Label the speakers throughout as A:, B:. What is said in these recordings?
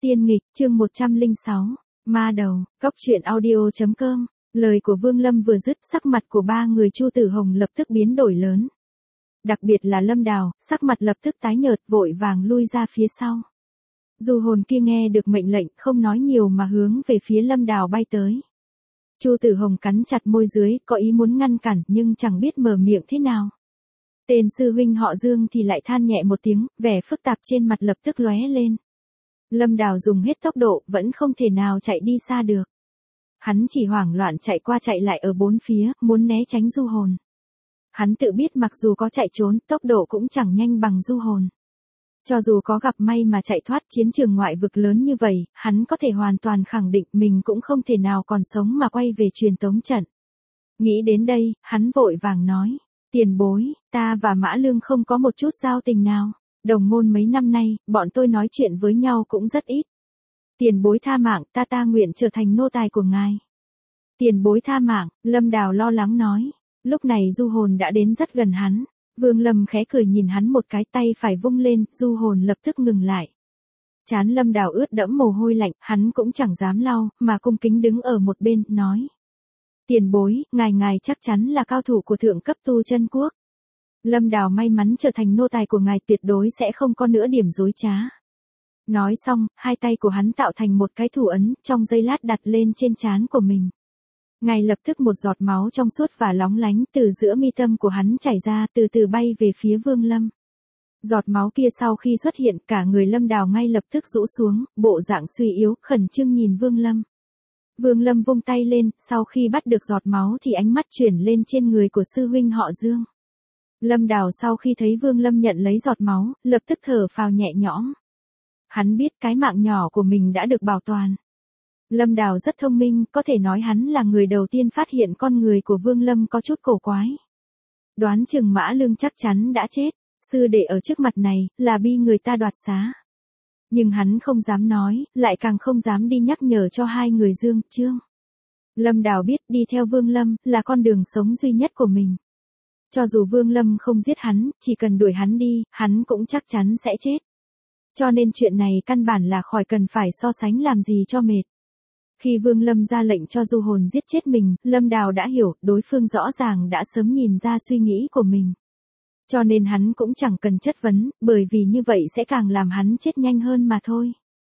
A: Tiên nghịch, chương 106, ma đầu, cóc truyện audio.com. Lời của Vương Lâm vừa dứt, sắc mặt của ba người Chu Tử Hồng lập tức biến đổi lớn. Đặc biệt là Lâm Đào, sắc mặt lập tức tái nhợt, vội vàng lui ra phía sau. Du hồn kia nghe được mệnh lệnh, không nói nhiều mà hướng về phía Lâm Đào bay tới. Chu Tử Hồng cắn chặt môi dưới, có ý muốn ngăn cản, nhưng chẳng biết mở miệng thế nào. Tên sư huynh họ Dương thì lại than nhẹ một tiếng, vẻ phức tạp trên mặt lập tức lóe lên. Lâm Đào dùng hết tốc độ, vẫn không thể nào chạy đi xa được. Hắn chỉ hoảng loạn chạy qua chạy lại ở bốn phía, muốn né tránh du hồn. Hắn tự biết mặc dù có chạy trốn, tốc độ cũng chẳng nhanh bằng du hồn. Cho dù có gặp may mà chạy thoát chiến trường ngoại vực lớn như vậy, hắn có thể hoàn toàn khẳng định mình cũng không thể nào còn sống mà quay về truyền tống trận. Nghĩ đến đây, hắn vội vàng nói, tiền bối, ta và Mã Lương không có một chút giao tình nào. Đồng môn mấy năm nay, bọn tôi nói chuyện với nhau cũng rất ít. Tiền bối tha mạng, ta nguyện trở thành nô tài của ngài. Tiền bối tha mạng, Lâm Đào lo lắng nói. Lúc này du hồn đã đến rất gần hắn. Vương Lâm khẽ cười nhìn hắn một cái, tay phải vung lên, du hồn lập tức ngừng lại. Trán Lâm Đào ướt đẫm mồ hôi lạnh, hắn cũng chẳng dám lau, mà cung kính đứng ở một bên, nói. Tiền bối, ngài chắc chắn là cao thủ của thượng cấp tu chân quốc. Lâm Đào may mắn trở thành nô tài của ngài, tuyệt đối sẽ không có nửa điểm dối trá. Nói xong, hai tay của hắn tạo thành một cái thủ ấn, trong giây lát đặt lên trên trán của mình. Ngay lập tức một giọt máu trong suốt và lóng lánh từ giữa mi tâm của hắn chảy ra, từ từ bay về phía Vương Lâm. Giọt máu kia sau khi xuất hiện, cả người Lâm Đào ngay lập tức rũ xuống, bộ dạng suy yếu, khẩn trương nhìn Vương Lâm. Vương Lâm vung tay lên, sau khi bắt được giọt máu thì ánh mắt chuyển lên trên người của sư huynh họ Dương. Lâm Đào sau khi thấy Vương Lâm nhận lấy giọt máu, lập tức thở phào nhẹ nhõm. Hắn biết cái mạng nhỏ của mình đã được bảo toàn. Lâm Đào rất thông minh, có thể nói hắn là người đầu tiên phát hiện con người của Vương Lâm có chút cổ quái. Đoán chừng Mã Lương chắc chắn đã chết, sư đệ ở trước mặt này, là bi người ta đoạt xá. Nhưng hắn không dám nói, lại càng không dám đi nhắc nhở cho hai người Dương, Trương. Lâm Đào biết đi theo Vương Lâm, là con đường sống duy nhất của mình. Cho dù Vương Lâm không giết hắn, chỉ cần đuổi hắn đi, hắn cũng chắc chắn sẽ chết. Cho nên chuyện này căn bản là khỏi cần phải so sánh làm gì cho mệt. Khi Vương Lâm ra lệnh cho du hồn giết chết mình, Lâm Đào đã hiểu, đối phương rõ ràng đã sớm nhìn ra suy nghĩ của mình. Cho nên hắn cũng chẳng cần chất vấn, bởi vì như vậy sẽ càng làm hắn chết nhanh hơn mà thôi.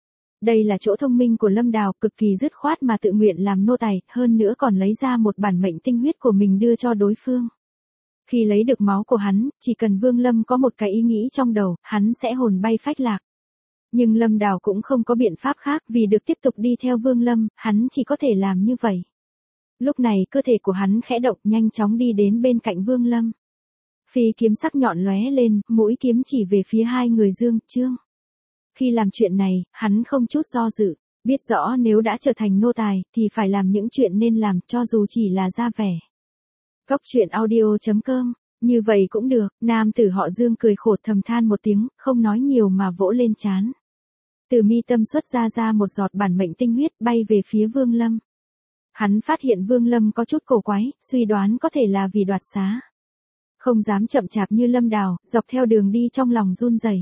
A: Đây là chỗ thông minh của Lâm Đào, cực kỳ dứt khoát mà tự nguyện làm nô tài, hơn nữa còn lấy ra một bản mệnh tinh huyết của mình đưa cho đối phương. Khi lấy được máu của hắn, chỉ cần Vương Lâm có một cái ý nghĩ trong đầu, hắn sẽ hồn bay phách lạc. Nhưng Lâm Đào cũng không có biện pháp khác, vì được tiếp tục đi theo Vương Lâm, hắn chỉ có thể làm như vậy. Lúc này cơ thể của hắn khẽ động, nhanh chóng đi đến bên cạnh Vương Lâm. Phi kiếm sắc nhọn lóe lên, mũi kiếm chỉ về phía hai người Dương, Trương. Khi làm chuyện này, hắn không chút do dự, biết rõ nếu đã trở thành nô tài, thì phải làm những chuyện nên làm, cho dù chỉ là ra vẻ. Cóc truyện audio.com, như vậy cũng được, nam tử họ Dương cười khổ thầm than một tiếng, không nói nhiều mà vỗ lên trán. Từ mi tâm xuất ra một giọt bản mệnh tinh huyết, bay về phía Vương Lâm. Hắn phát hiện Vương Lâm có chút cổ quái, suy đoán có thể là vì đoạt xá. Không dám chậm chạp như Lâm Đào, dọc theo đường đi trong lòng run rẩy.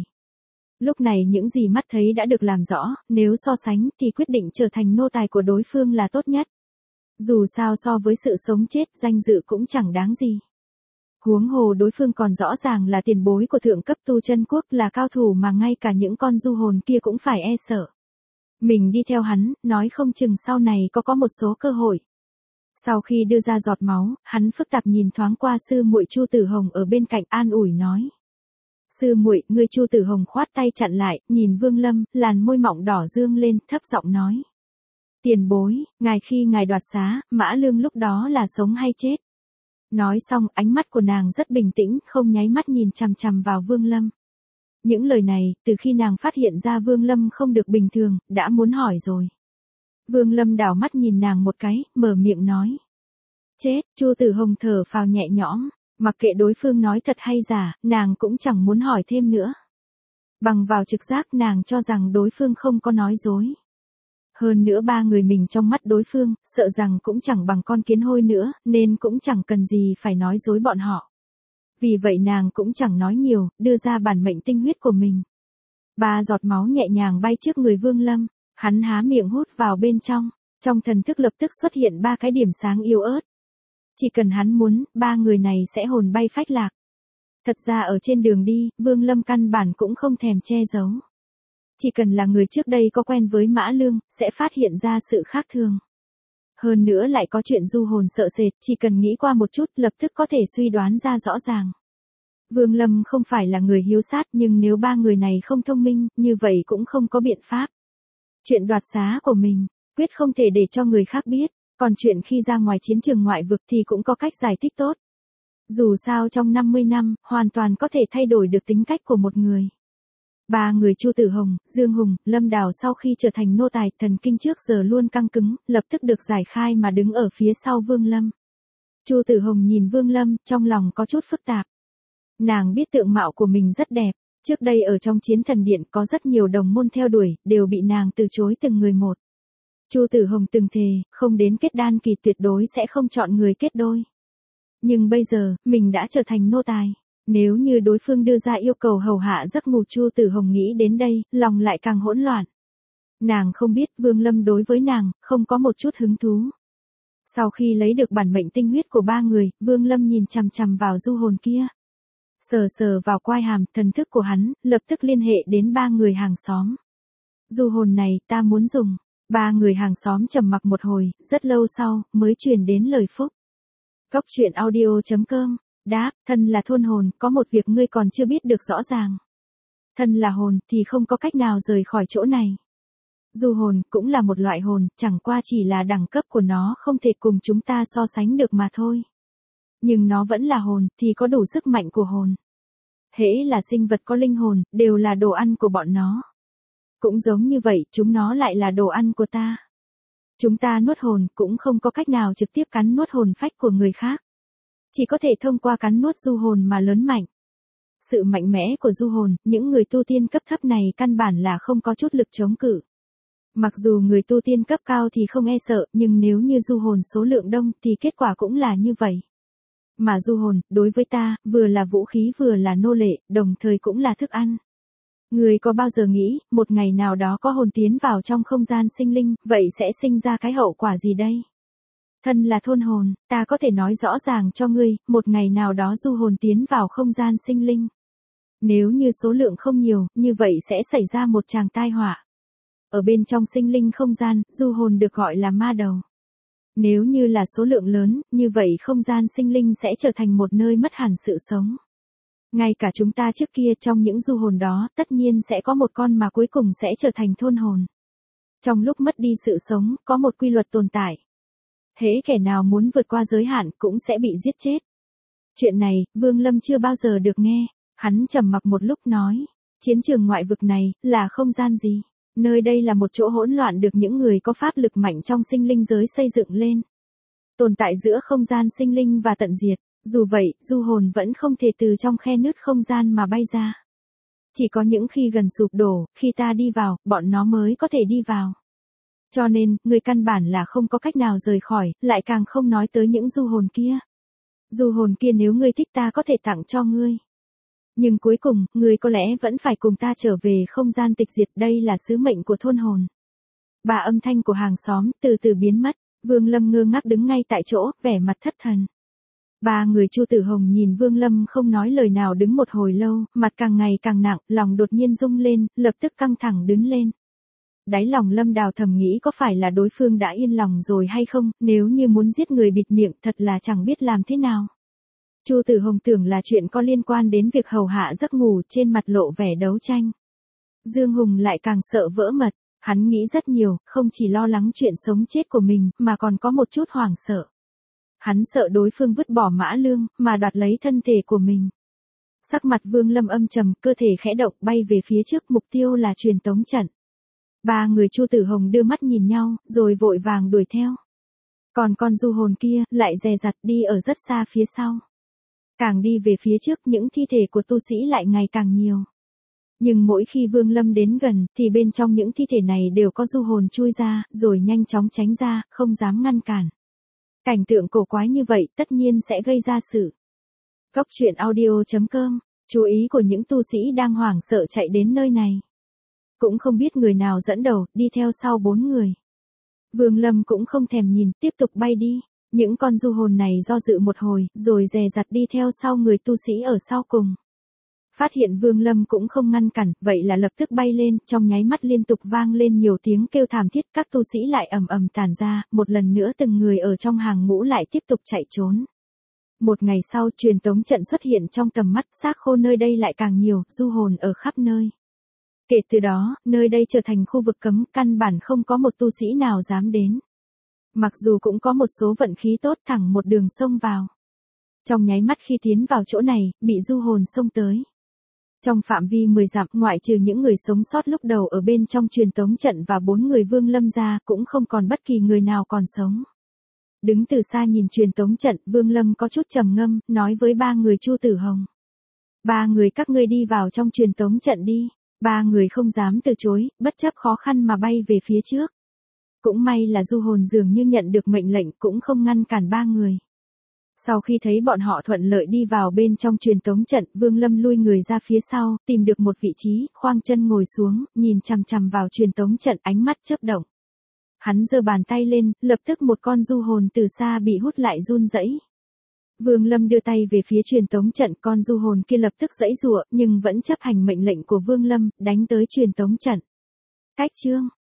A: Lúc này những gì mắt thấy đã được làm rõ, nếu so sánh thì quyết định trở thành nô tài của đối phương là tốt nhất. Dù sao so với sự sống chết, danh dự cũng chẳng đáng gì. Huống hồ đối phương còn rõ ràng là tiền bối của thượng cấp tu chân quốc, là cao thủ mà ngay cả những con du hồn kia cũng phải e sợ. Mình đi theo hắn, nói không chừng sau này có một số cơ hội. Sau khi đưa ra giọt máu, hắn phức tạp nhìn thoáng qua sư muội Chu Tử Hồng ở bên cạnh, an ủi nói. Sư muội, ngươi. Chu Tử Hồng khoát tay chặn lại, nhìn Vương Lâm, làn môi mọng đỏ dương lên, thấp giọng nói. Tiền bối, khi ngài đoạt xá, Mã Lương lúc đó là sống hay chết? Nói xong, ánh mắt của nàng rất bình tĩnh, không nháy mắt nhìn chằm chằm vào Vương Lâm. Những lời này, từ khi nàng phát hiện ra Vương Lâm không được bình thường, đã muốn hỏi rồi. Vương Lâm đảo mắt nhìn nàng một cái, mở miệng nói. Chết, Chu Tử Hồng thở phào nhẹ nhõm, mặc kệ đối phương nói thật hay giả, nàng cũng chẳng muốn hỏi thêm nữa. Bằng vào trực giác nàng cho rằng đối phương không có nói dối. Hơn nữa ba người mình trong mắt đối phương, sợ rằng cũng chẳng bằng con kiến hôi nữa, nên cũng chẳng cần gì phải nói dối bọn họ. Vì vậy nàng cũng chẳng nói nhiều, đưa ra bản mệnh tinh huyết của mình. 3 giọt máu nhẹ nhàng bay trước người Vương Lâm. Hắn há miệng hút vào bên trong thần thức lập tức xuất hiện 3 cái điểm sáng yếu ớt. Chỉ cần hắn muốn, 3 người này sẽ hồn bay phách lạc. Thật ra ở trên đường đi, Vương Lâm căn bản cũng không thèm che giấu. Chỉ cần là người trước đây có quen với Mã Lương, sẽ phát hiện ra sự khác thường. Hơn nữa lại có chuyện du hồn sợ sệt, chỉ cần nghĩ qua một chút lập tức có thể suy đoán ra rõ ràng. Vương Lâm không phải là người hiếu sát, nhưng nếu 3 người này không thông minh, như vậy cũng không có biện pháp. Chuyện đoạt xá của mình, quyết không thể để cho người khác biết, còn chuyện khi ra ngoài chiến trường ngoại vực thì cũng có cách giải thích tốt. Dù sao trong 50 năm, hoàn toàn có thể thay đổi được tính cách của một người. 3 người Chu Tử Hồng, Dương Hùng, Lâm Đào sau khi trở thành nô tài, thần kinh trước giờ luôn căng cứng, lập tức được giải khai mà đứng ở phía sau Vương Lâm. Chu Tử Hồng nhìn Vương Lâm, trong lòng có chút phức tạp. Nàng biết tượng mạo của mình rất đẹp, trước đây ở trong chiến thần điện có rất nhiều đồng môn theo đuổi, đều bị nàng từ chối từng người một. Chu Tử Hồng từng thề, không đến kết đan kỳ tuyệt đối sẽ không chọn người kết đôi. Nhưng bây giờ, mình đã trở thành nô tài. Nếu như đối phương đưa ra yêu cầu hầu hạ giấc ngủ, Chu Tử Hồng nghĩ đến đây, lòng lại càng hỗn loạn. Nàng không biết Vương Lâm đối với nàng, không có một chút hứng thú. Sau khi lấy được bản mệnh tinh huyết của 3 người, Vương Lâm nhìn chằm chằm vào du hồn kia. Sờ sờ vào quai hàm, thần thức của hắn, lập tức liên hệ đến 3 người hàng xóm. Du hồn này, ta muốn dùng. 3 người hàng xóm trầm mặc một hồi, rất lâu sau, mới truyền đến lời phúc. Cốc truyện audio.com, đáp, thân là thôn hồn, có một việc ngươi còn chưa biết được rõ ràng. Thân là hồn, thì không có cách nào rời khỏi chỗ này. Du hồn, cũng là một loại hồn, chẳng qua chỉ là đẳng cấp của nó không thể cùng chúng ta so sánh được mà thôi. Nhưng nó vẫn là hồn, thì có đủ sức mạnh của hồn. Hễ là sinh vật có linh hồn, đều là đồ ăn của bọn nó. Cũng giống như vậy, chúng nó lại là đồ ăn của ta. Chúng ta nuốt hồn, cũng không có cách nào trực tiếp cắn nuốt hồn phách của người khác. Chỉ có thể thông qua cắn nuốt du hồn mà lớn mạnh. Sự mạnh mẽ của du hồn, những người tu tiên cấp thấp này căn bản là không có chút lực chống cự. Mặc dù người tu tiên cấp cao thì không e sợ, nhưng nếu như du hồn số lượng đông thì kết quả cũng là như vậy. Mà du hồn, đối với ta, vừa là vũ khí vừa là nô lệ, đồng thời cũng là thức ăn. Người có bao giờ nghĩ, một ngày nào đó có hồn tiến vào trong không gian sinh linh, vậy sẽ sinh ra cái hậu quả gì đây? Thân là thôn hồn, ta có thể nói rõ ràng cho ngươi, một ngày nào đó du hồn tiến vào không gian sinh linh. Nếu như số lượng không nhiều, như vậy sẽ xảy ra một tràng tai họa. Ở bên trong sinh linh không gian, du hồn được gọi là ma đầu. Nếu như là số lượng lớn, như vậy không gian sinh linh sẽ trở thành một nơi mất hẳn sự sống. Ngay cả chúng ta trước kia trong những du hồn đó, tất nhiên sẽ có một con mà cuối cùng sẽ trở thành thôn hồn. Trong lúc mất đi sự sống, có một quy luật tồn tại. Hễ kẻ nào muốn vượt qua giới hạn cũng sẽ bị giết chết. Chuyện này, Vương Lâm chưa bao giờ được nghe. Hắn trầm mặc một lúc nói, chiến trường ngoại vực này, là không gian gì? Nơi đây là một chỗ hỗn loạn được những người có pháp lực mạnh trong sinh linh giới xây dựng lên. Tồn tại giữa không gian sinh linh và tận diệt. Dù vậy, du hồn vẫn không thể từ trong khe nứt không gian mà bay ra. Chỉ có những khi gần sụp đổ, khi ta đi vào, bọn nó mới có thể đi vào. Cho nên, người căn bản là không có cách nào rời khỏi, lại càng không nói tới những du hồn kia. Du hồn kia nếu ngươi thích ta có thể tặng cho ngươi. Nhưng cuối cùng, ngươi có lẽ vẫn phải cùng ta trở về không gian tịch diệt, đây là sứ mệnh của thôn hồn. Bà âm thanh của hàng xóm, từ từ biến mất, Vương Lâm ngơ ngác đứng ngay tại chỗ, vẻ mặt thất thần. 3 người Chu Tử Hồng nhìn Vương Lâm không nói lời nào đứng một hồi lâu, mặt càng ngày càng nặng, lòng đột nhiên rung lên, lập tức căng thẳng đứng lên. Đáy lòng Lâm Đào thầm nghĩ có phải là đối phương đã yên lòng rồi hay không, nếu như muốn giết người bịt miệng thật là chẳng biết làm thế nào. Chu Tử Hồng tưởng là chuyện có liên quan đến việc hầu hạ giấc ngủ, trên mặt lộ vẻ đấu tranh. Dương Hùng lại càng sợ vỡ mật, hắn nghĩ rất nhiều, không chỉ lo lắng chuyện sống chết của mình, mà còn có một chút hoảng sợ. Hắn sợ đối phương vứt bỏ Mã Lương, mà đoạt lấy thân thể của mình. Sắc mặt Vương Lâm âm trầm, cơ thể khẽ động bay về phía trước, mục tiêu là truyền tống trận. 3 người Chu Tử Hồng đưa mắt nhìn nhau, rồi vội vàng đuổi theo. Còn con du hồn kia, lại dè dặt đi ở rất xa phía sau. Càng đi về phía trước, những thi thể của tu sĩ lại ngày càng nhiều. Nhưng mỗi khi Vương Lâm đến gần, thì bên trong những thi thể này đều có du hồn chui ra, rồi nhanh chóng tránh ra, không dám ngăn cản. Cảnh tượng cổ quái như vậy tất nhiên sẽ gây ra sự. Cốc truyện audio.com, chú ý của những tu sĩ đang hoảng sợ chạy đến nơi này. Cũng không biết người nào dẫn đầu, đi theo sau 4 người. Vương Lâm cũng không thèm nhìn, tiếp tục bay đi. Những con du hồn này do dự một hồi, rồi dè dặt đi theo sau người tu sĩ ở sau cùng. Phát hiện Vương Lâm cũng không ngăn cản, vậy là lập tức bay lên, trong nháy mắt liên tục vang lên nhiều tiếng kêu thảm thiết, các tu sĩ lại ầm ầm tản ra, một lần nữa từng người ở trong hàng ngũ lại tiếp tục chạy trốn. Một ngày sau, truyền tống trận xuất hiện trong tầm mắt, xác khô nơi đây lại càng nhiều, du hồn ở khắp nơi. Kể từ đó, nơi đây trở thành khu vực cấm, căn bản không có một tu sĩ nào dám đến. Mặc dù cũng có một số vận khí tốt thẳng một đường xông vào. Trong nháy mắt khi tiến vào chỗ này, bị du hồn xông tới. Trong phạm vi 10 dặm, ngoại trừ những người sống sót lúc đầu ở bên trong truyền tống trận và 4 người Vương Lâm ra, cũng không còn bất kỳ người nào còn sống. Đứng từ xa nhìn truyền tống trận, Vương Lâm có chút trầm ngâm, nói với 3 người Chu Tử Hồng. 3 người các ngươi đi vào trong truyền tống trận đi. 3 người không dám từ chối, bất chấp khó khăn mà bay về phía trước. Cũng may là du hồn dường như nhận được mệnh lệnh cũng không ngăn cản 3 người. Sau khi thấy bọn họ thuận lợi đi vào bên trong truyền tống trận, Vương Lâm lui người ra phía sau, tìm được một vị trí, khoang chân ngồi xuống, nhìn chằm chằm vào truyền tống trận, ánh mắt chớp động. Hắn giơ bàn tay lên, lập tức một con du hồn từ xa bị hút lại run rẩy. Vương Lâm đưa tay về phía truyền tống trận, con du hồn kia lập tức giãy giụa, nhưng vẫn chấp hành mệnh lệnh của Vương Lâm, đánh tới truyền tống trận. Cách chương